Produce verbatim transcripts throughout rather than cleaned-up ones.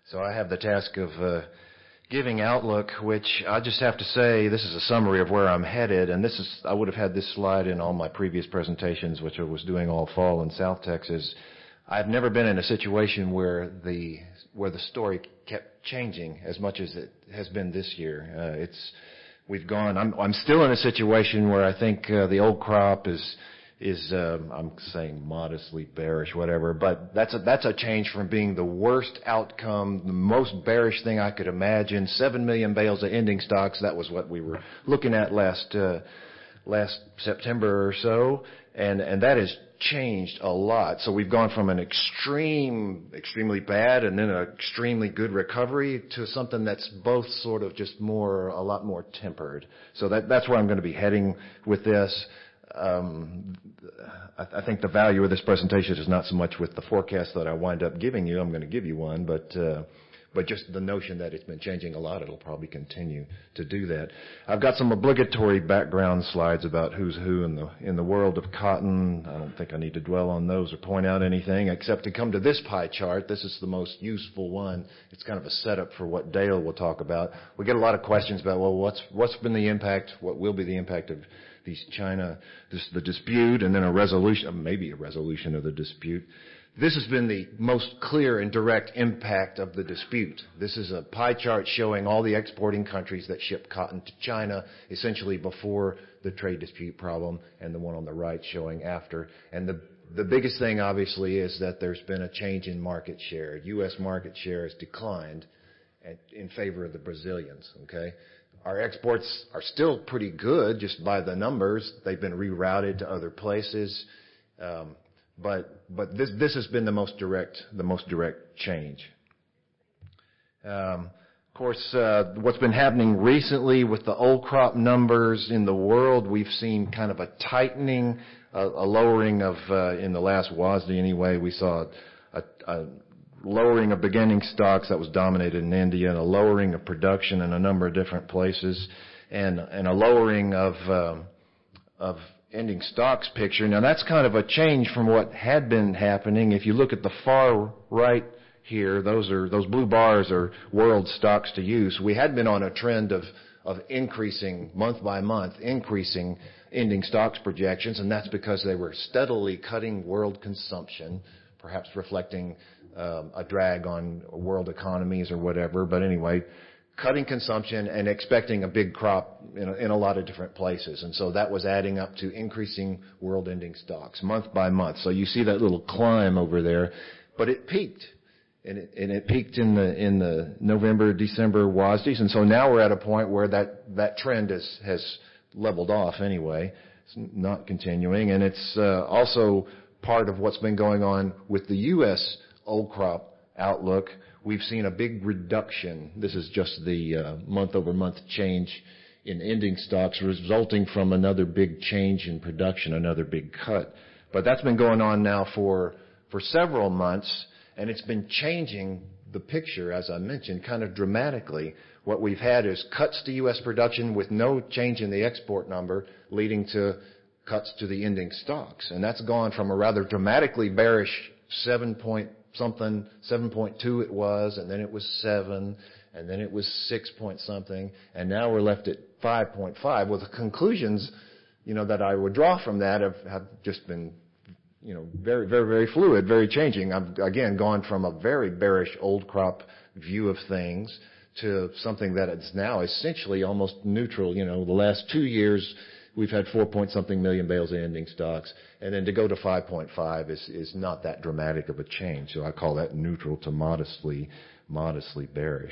So I have the task of uh, giving outlook, which I just have to say, this is a summary of where I'm headed, and this is, I would have had this slide in all my previous presentations, which I was doing all fall in South Texas. I've never been in a situation where the where the story kept changing as much as it has been this year. Uh, it's we've gone. I'm I'm still in a situation where I think uh, the old crop is is um, I'm saying modestly bearish, whatever. But that's a that's a change from being the worst outcome, the most bearish thing I could imagine. Seven million bales of ending stocks. That was what we were looking at last uh, last September or so, and and that has changed a lot. So we've gone from an extreme, extremely bad and then an extremely good recovery to something that's both sort of just more, a lot more tempered. So that, that's where I'm going to be heading with this. Um, I, I think the value of this presentation is not so much with the forecast that I wind up giving you. I'm going to give you one, but, uh, but just the notion that it's been changing a lot, it'll probably continue to do that. I've got some obligatory background slides about who's who in the in the world of cotton. I don't think I need to dwell on those or point out anything except to come to this pie chart. This is the most useful one. It's kind of a setup for what Dale will talk about. We get a lot of questions about, well, what's what's been the impact, what will be the impact of these China, this, the dispute, and then a resolution, maybe a resolution of the dispute. This has been the most clear and direct impact of the dispute. This is a pie chart showing all the exporting countries that ship cotton to China, essentially before the trade dispute problem, and the one on the right showing after. And the, the biggest thing, obviously, is that there's been a change in market share. U S market share has declined at, in favor of the Brazilians, okay? Our exports are still pretty good, just by the numbers. They've been rerouted to other places. Um, But but this this has been the most direct the most direct change. Um, of course, uh, what's been happening recently with the old crop numbers in the world, we've seen kind of a tightening, a, a lowering of uh, in the last WASDE anyway. We saw a, a lowering of beginning stocks that was dominated in India, and a lowering of production in a number of different places, and and a lowering of um, of ending stocks picture. Now that's kind of a change from what had been happening. If you look at the far right here, those are those blue bars are world stocks to use. We had been on a trend of of increasing month by month, increasing ending stocks projections, and that's because they were steadily cutting world consumption, perhaps reflecting um, a drag on world economies or whatever. But anyway, cutting consumption and expecting a big crop in a, in a lot of different places. And so that was adding up to increasing world ending stocks month by month. So you see that little climb over there, but it peaked. And it, and it peaked in the, in the November, December WASDEs. And so now we're at a point where that, that trend is, has leveled off anyway. It's not continuing. And it's uh, also part of what's been going on with the U S old crop outlook. We've seen a big reduction. This is just the uh, month-over-month change in ending stocks resulting from another big change in production, another big cut. But that's been going on now for for several months, and it's been changing the picture, as I mentioned, kind of dramatically. What we've had is cuts to U S production with no change in the export number, leading to cuts to the ending stocks. And that's gone from a rather dramatically bearish seven point something, seven point two it was, and then it was seven, and then it was six point something, and now we're left at five point five. Well, the conclusions, you know, that I would draw from that have, have just been, you know, very, very, very fluid, very changing. I've, again, gone from a very bearish old crop view of things to something that is now essentially almost neutral. You know, the last two years, we've had four point something million bales of ending stocks, and then to go to five point five is, is not that dramatic of a change. So I call that neutral to modestly, modestly bearish.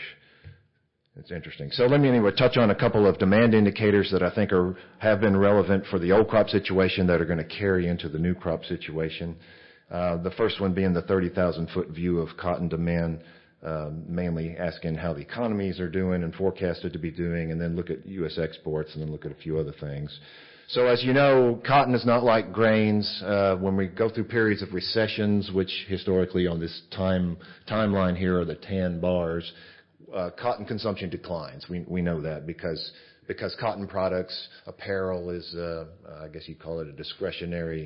It's interesting. So let me anyway touch on a couple of demand indicators that I think are, have been relevant for the old crop situation that are going to carry into the new crop situation. Uh, the first one being the thirty thousand foot view of cotton demand, Uh, mainly asking how the economies are doing and forecasted to be doing, and then look at U S exports, and then look at a few other things. So as you know, cotton is not like grains. Uh, when we go through periods of recessions, which historically on this time timeline here are the tan bars, uh, cotton consumption declines. We we know that because because cotton products, apparel is, uh, I guess you'd call it a discretionary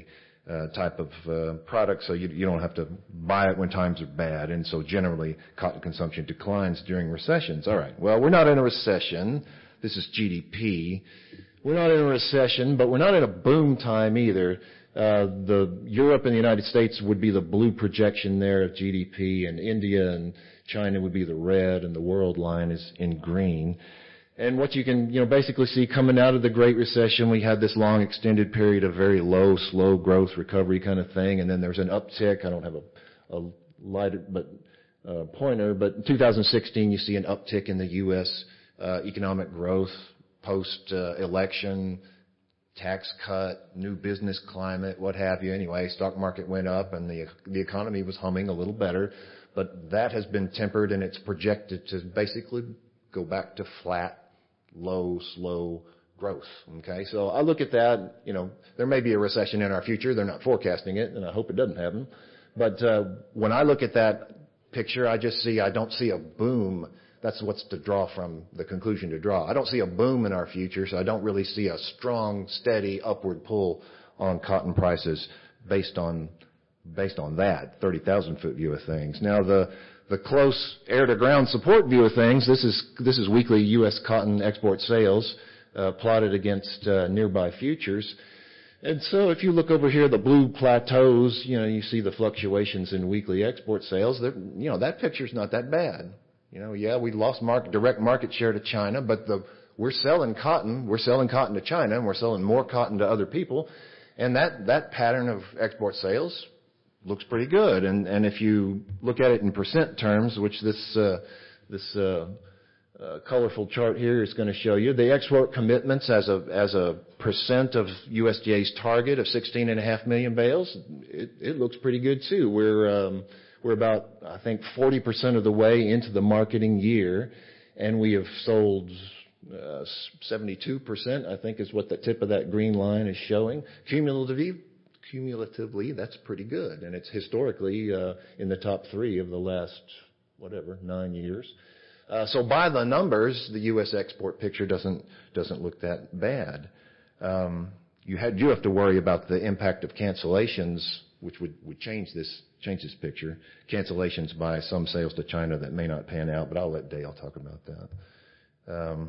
uh, type of uh, product, so you, you don't have to buy it when times are bad. And so generally, cotton consumption declines during recessions. All right, well, we're not in a recession. This is G D P. We're not in a recession, but we're not in a boom time either. Uh, the Europe and the United States would be the blue projection there of G D P, and India and China would be the red, and the world line is in green. And what you can, you know, basically see coming out of the Great Recession, we had this long extended period of very low, slow growth recovery kind of thing, and then there's an uptick. I don't have a, a light, but uh, pointer, but in two thousand sixteen, you see an uptick in the U S uh, economic growth post-election, uh, tax cut, new business climate, what have you. Anyway, stock market went up, and the the economy was humming a little better, but that has been tempered, and it's projected to basically go back to flat, low, slow growth. Okay, so I look at that. You know, there may be a recession in our future. They're not forecasting it, and I hope it doesn't happen. But uh, when I look at that picture, I just see I don't see a boom. That's what's to draw from the conclusion to draw. I don't see a boom in our future, so I don't really see a strong, steady upward pull on cotton prices based on based on that thirty thousand foot view of things. Now the The close air-to-ground support view of things, this is this is weekly U S cotton export sales uh, plotted against uh, nearby futures. And so if you look over here, the blue plateaus, you know, you see the fluctuations in weekly export sales. They're, you know, that picture's not that bad. You know, yeah, we lost market, direct market share to China, but the, we're selling cotton. We're selling cotton to China, and we're selling more cotton to other people. And that, that pattern of export sales looks pretty good. And, and if you look at it in percent terms, which this, uh, this, uh, uh, colorful chart here is going to show you, the export commitments as a, as a percent of U S D A's target of sixteen and a half million bales, it, it looks pretty good too. We're, um, we're about, I think, forty percent of the way into the marketing year, and we have sold, uh, seventy-two percent, I think is what the tip of that green line is showing. Cumulatively, Cumulatively, that's pretty good, and it's historically uh, in the top three of the last, whatever, nine years. Uh, so by the numbers, the U S export picture doesn't doesn't look that bad. Um, you had you have to worry about the impact of cancellations, which would, would change this change this picture. Cancellations by some sales to China that may not pan out, but I'll let Dale talk about that. Um,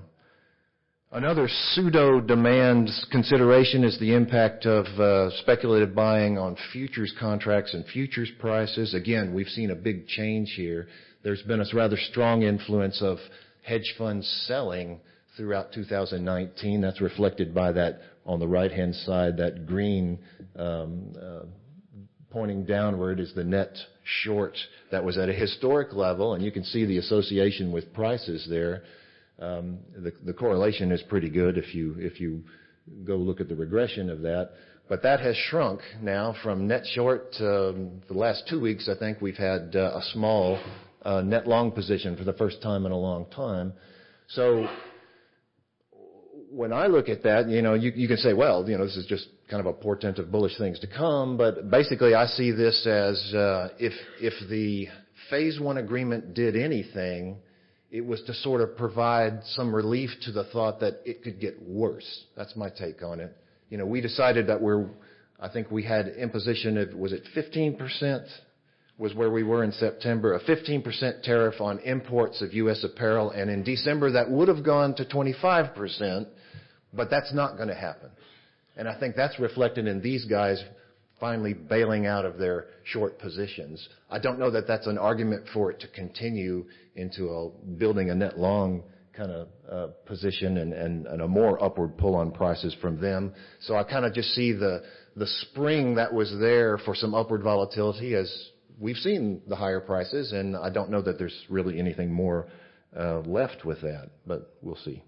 Another pseudo-demand consideration is the impact of uh, speculative buying on futures contracts and futures prices. Again, we've seen a big change here. There's been a rather strong influence of hedge funds selling throughout two thousand nineteen. That's reflected by that, on the right-hand side, that green um, uh, pointing downward is the net short that was at a historic level, and you can see the association with prices there. Um, the, the correlation is pretty good if you if you go look at the regression of that. But that has shrunk now from net short to um, the last two weeks. I think we've had uh, a small uh, net long position for the first time in a long time. So when I look at that, you know, you, you can say, well, you know, this is just kind of a portent of bullish things to come. But basically, I see this as uh, if if the phase one agreement did anything, it was to sort of provide some relief to the thought that it could get worse. That's my take on it. You know, we decided that we're, I think we had imposition of, was it fifteen percent was where we were in September, a fifteen percent tariff on imports of U S apparel, and in December that would have gone to twenty-five percent, but that's not going to happen. And I think that's reflected in these guys finally bailing out of their short positions. I don't know that that's an argument for it to continue into a, building a net long kind of uh, position and, and, and a more upward pull on prices from them. So I kind of just see the the spring that was there for some upward volatility as we've seen the higher prices, and I don't know that there's really anything more uh, left with that, but we'll see.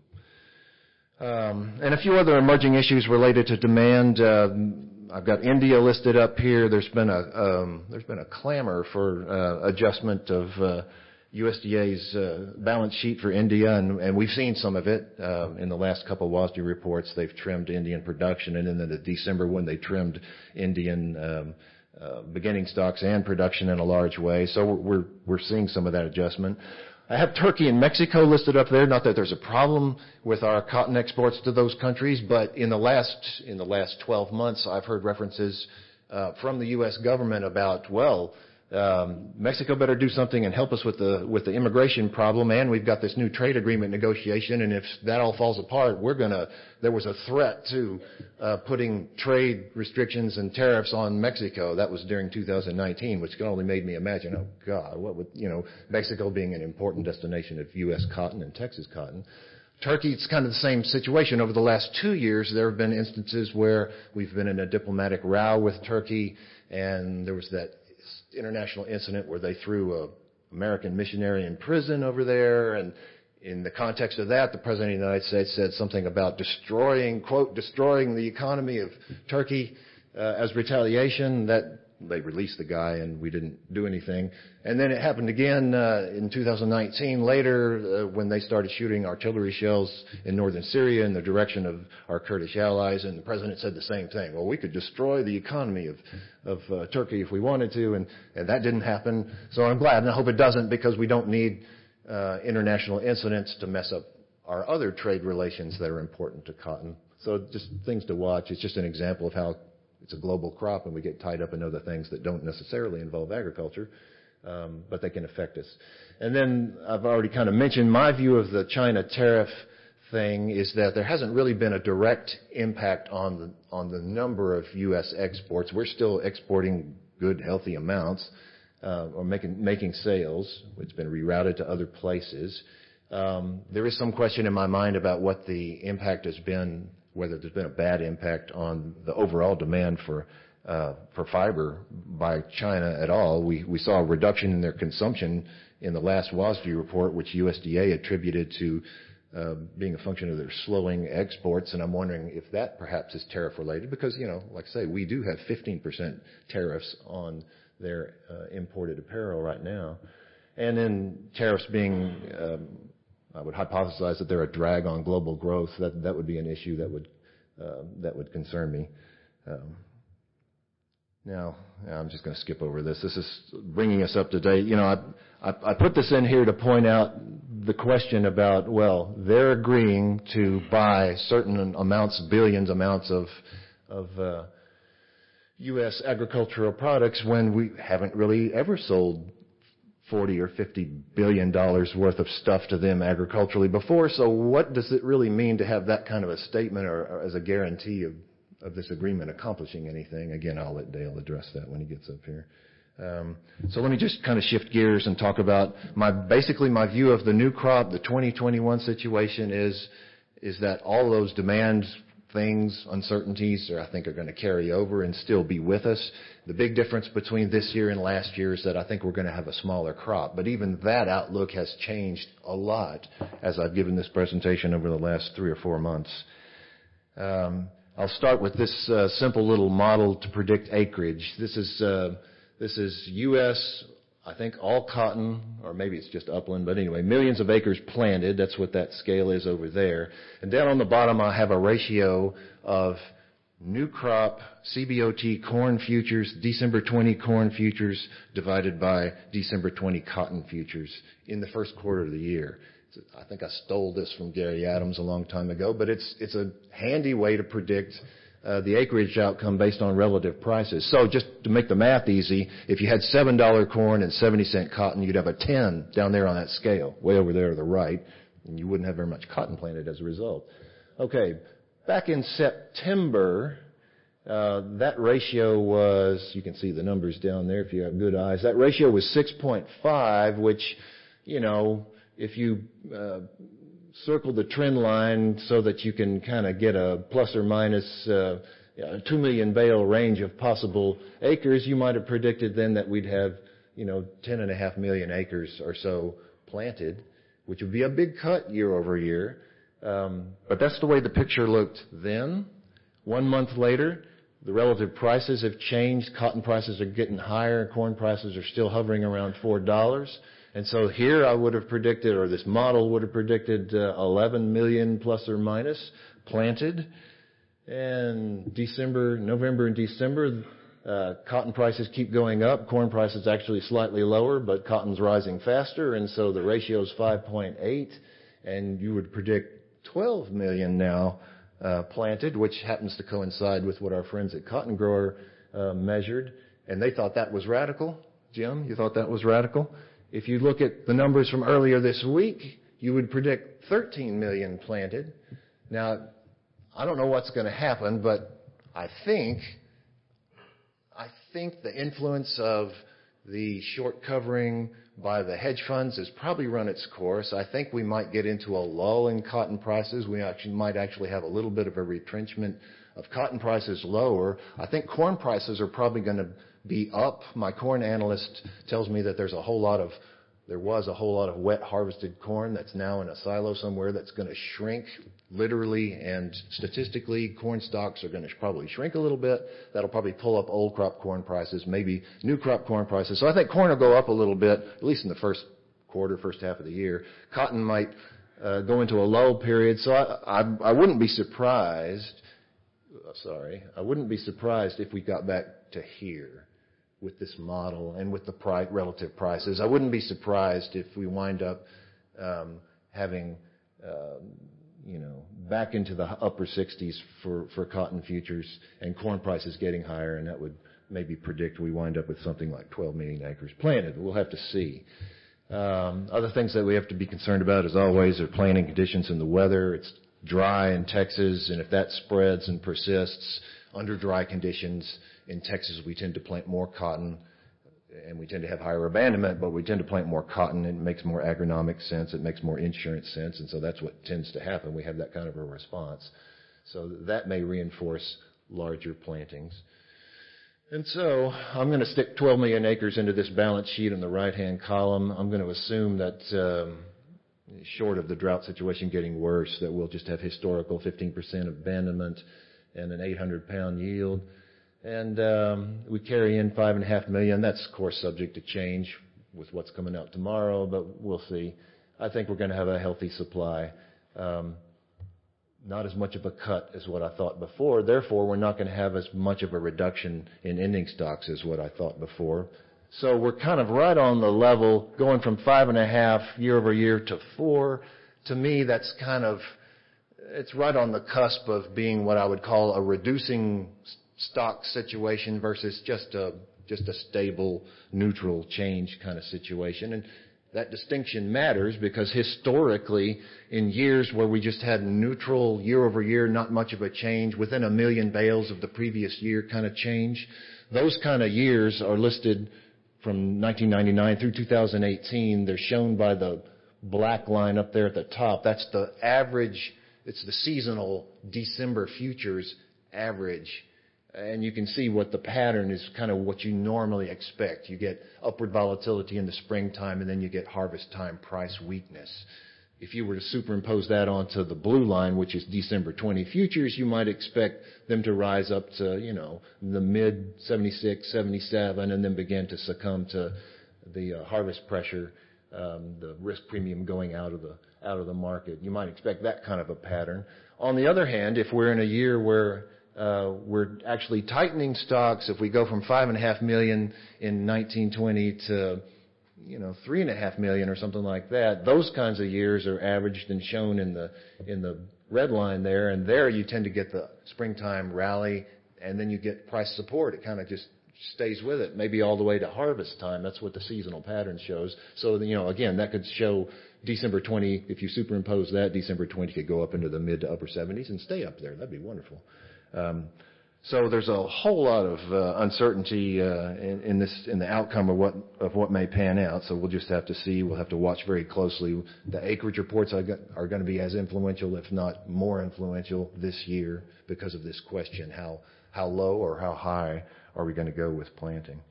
Um, and a few other emerging issues related to demand. Uh, I've got India listed up here. There's been a um, there's been a clamor for uh, adjustment of uh, U S D A's uh, balance sheet for India, and, and we've seen some of it uh, in the last couple of WASDE reports. They've trimmed Indian production, and then in the December one they trimmed Indian um, uh, beginning stocks and production in a large way. So we're we're seeing some of that adjustment. I have Turkey and Mexico listed up there. Not that there's a problem with our cotton exports to those countries, but in the last in the last twelve months, I've heard references uh, from the U S government about, well, um, Mexico better do something and help us with the with the immigration problem, and we've got this new trade agreement negotiation, and if that all falls apart, we're gonna. There was a threat to uh, putting trade restrictions and tariffs on Mexico. That was during two thousand nineteen, which only made me imagine, oh God, what would you know, Mexico being an important destination of U S cotton and Texas cotton. Turkey, it's kind of the same situation. Over the last two years, there have been instances where we've been in a diplomatic row with Turkey, and there was that international incident where they threw an American missionary in prison over there. And in the context of that, the President of the United States said something about destroying, quote, destroying the economy of Turkey uh, as retaliation. That they released the guy, and we didn't do anything. And then it happened again uh, in two thousand nineteen, later, uh, when they started shooting artillery shells in northern Syria in the direction of our Kurdish allies, and the President said the same thing. Well, we could destroy the economy of, of uh, Turkey if we wanted to, and, and that didn't happen. So I'm glad, and I hope it doesn't, because we don't need uh, international incidents to mess up our other trade relations that are important to cotton. So just things to watch. It's just an example of how it's a global crop, and we get tied up in other things that don't necessarily involve agriculture, um, but they can affect us. And then I've already kind of mentioned my view of the China tariff thing is that there hasn't really been a direct impact on the on the number of U S exports. We're still exporting good, healthy amounts, uh, or making making sales. It's been rerouted to other places. Um, there is some question in my mind about what the impact has been, whether there's been a bad impact on the overall demand for uh, for fiber by China at all. We we saw a reduction in their consumption in the last WASDE report, which U S D A attributed to uh, being a function of their slowing exports, and I'm wondering if that perhaps is tariff related, because, you know, like I say, we do have fifteen percent tariffs on their uh, imported apparel right now. And then tariffs being, um, I would hypothesize that they're a drag on global growth. That that would be an issue that would uh, that would concern me. Um, now, I'm just going to skip over this. This is bringing us up to date. You know, I, I, I put this in here to point out the question about, well, they're agreeing to buy certain amounts, billions amounts of of uh, U S agricultural products when we haven't really ever sold forty or fifty billion dollars worth of stuff to them agriculturally before. So what does it really mean to have that kind of a statement or, or as a guarantee of, of this agreement accomplishing anything? Again, I'll let Dale address that when he gets up here. Um, so let me just kind of shift gears and talk about my, basically my view of the new crop, the twenty twenty-one situation is, is that all those demand things, uncertainties, are, I think, are going to carry over and still be with us. The big difference between this year and last year is that I think we're going to have a smaller crop. But even that outlook has changed a lot as I've given this presentation over the last three or four months. Um, I'll start with this uh, simple little model to predict acreage. This is uh, this is U S, I think, all cotton, or maybe it's just upland, but anyway, millions of acres planted. That's what that scale is over there. And down on the bottom, I have a ratio of new crop, C B O T corn futures, December twenty corn futures divided by December twenty cotton futures in the first quarter of the year. I think I stole this from Gary Adams a long time ago, but it's it's a handy way to predict uh, the acreage outcome based on relative prices. So just to make the math easy, if you had seven dollar corn and seventy cent cotton, you'd have a ten down there on that scale, way over there to the right, and you wouldn't have very much cotton planted as a result. Okay. Back in September, uh, that ratio was, you can see the numbers down there if you have good eyes, that ratio was six point five, which, you know, if you uh, circle the trend line so that you can kind of get a plus or minus uh, two million bale range of possible acres, you might have predicted then that we'd have, you know, ten and a half million acres or so planted, which would be a big cut year over year. Um, but that's the way the picture looked then. One month later, the relative prices have changed. Cotton prices are getting higher. Corn prices are still hovering around four dollars. And so here I would have predicted, or this model would have predicted, uh, eleven million plus or minus planted. And December, November and December, uh, cotton prices keep going up. Corn prices actually slightly lower, but cotton's rising faster. And so the ratio is five point eight. And you would predict twelve million now uh, planted, which happens to coincide with what our friends at Cotton Grower uh, measured, and they thought that was radical. Jim, you thought that was radical? If you look at the numbers from earlier this week, you would predict thirteen million planted. Now, I don't know what's going to happen, but I think, I think the influence of the short covering by the hedge funds has probably run its course. I think we might get into a lull in cotton prices. We actually might actually have a little bit of a retrenchment of cotton prices lower. I think corn prices are probably going to be up. My corn analyst tells me that there's a whole lot of There was a whole lot of wet harvested corn that's now in a silo somewhere that's going to shrink literally and statistically. Corn stocks are going to probably shrink a little bit. That'll probably pull up old crop corn prices, maybe new crop corn prices. So I think corn will go up a little bit, at least in the first quarter, first half of the year. Cotton might uh, go into a lull period. So I, I, I wouldn't be surprised, sorry, I wouldn't be surprised if we got back to here with this model and with the pri- relative prices. I wouldn't be surprised if we wind up um, having, uh, you know, back into the upper sixties for, for cotton futures and corn prices getting higher, and that would maybe predict we wind up with something like twelve million acres planted. We'll have to see. Um, other things that we have to be concerned about, as always, are planting conditions and the weather. It's dry in Texas, and if that spreads and persists under dry conditions, in Texas, we tend to plant more cotton, and we tend to have higher abandonment, but we tend to plant more cotton. It makes more agronomic sense. It makes more insurance sense, and so that's what tends to happen. We have that kind of a response. So that may reinforce larger plantings. And so I'm going to stick twelve million acres into this balance sheet in the right-hand column. I'm going to assume that um, short of the drought situation getting worse, that we'll just have historical fifteen percent abandonment and an eight hundred pound yield. And um, we carry in five and a half million. That's, of course, subject to change with what's coming out tomorrow, but we'll see. I think we're going to have a healthy supply. Um, not as much of a cut as what I thought before. Therefore, we're not going to have as much of a reduction in ending stocks as what I thought before. So we're kind of right on the level, going from five and a half year over year to four. To me, that's kind of, it's right on the cusp of being what I would call a reducing stock situation versus just a just a stable, neutral change kind of situation. And that distinction matters because historically, in years where we just had neutral year over year, not much of a change, within a million bales of the previous year kind of change, those kind of years are listed from nineteen ninety-nine through two thousand eighteen. They're shown by the black line up there at the top. That's the average, it's the seasonal December futures average. And you can see what the pattern is, kind of what you normally expect. You get upward volatility in the springtime, and then you get harvest time price weakness. If you were to superimpose that onto the blue line, which is December twenty futures, you might expect them to rise up to, you know, the mid seventy-six, seventy-seven, and then begin to succumb to the uh, harvest pressure, um, the risk premium going out of the out of the market. You might expect that kind of a pattern. On the other hand, if we're in a year where Uh, we're actually tightening stocks, if we go from five and a half million in nineteen twenty to, you know, three and a half million or something like that, those kinds of years are averaged and shown in the in the red line there, and there you tend to get the springtime rally, and then you get price support. It kind of just stays with it, maybe all the way to harvest time. That's what the seasonal pattern shows. So, you know, again, that could show December twenty, if you superimpose that, December twenty could go up into the mid to upper seventies and stay up there. That'd be wonderful. Um, so there's a whole lot of uh, uncertainty uh, in, in this in the outcome of what of what may pan out. So we'll just have to see. We'll have to watch very closely. The acreage reports are, are going to be as influential, if not more influential, this year because of this question: how how low or how high are we going to go with planting?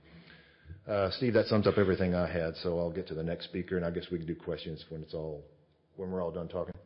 Uh, Steve, that sums up everything I had. So I'll get to the next speaker, and I guess we can do questions when it's all when we're all done talking.